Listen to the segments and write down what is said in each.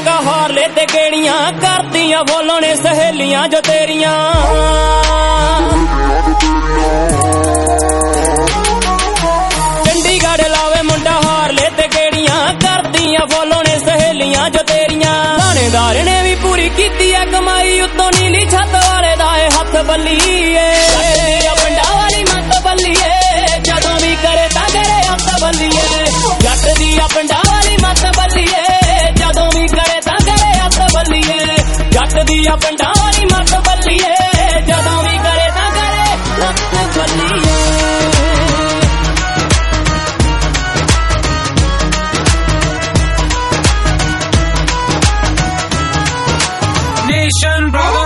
हार ले ते गेड़ियां करदियां बोलो ने सहेलियां जो तेरियां चंडीगढ़ लावे मुंडा हार ले ते गेड़ियां करदियां बोलो ने सहेलियां जो तेरियां थानेदार ने भी पूरी कीती है कमाई उत्तों नीली छत वाले दा हथ बल्लीए पंडा वाली मत बल्लीए जदों भी करे तां करे हथ बल्लीए जट दी पंडा वाली मत बल्लीए जदों भी करे तां करे हथ बल्लीए जट दी पंडा वाली मत बल्लीए जदों भी करे तां करे हथ बल्लीए Nation brother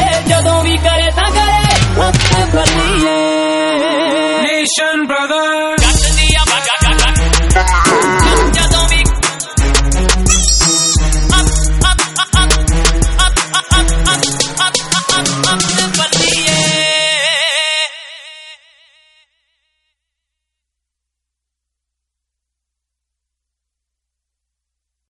Nation brother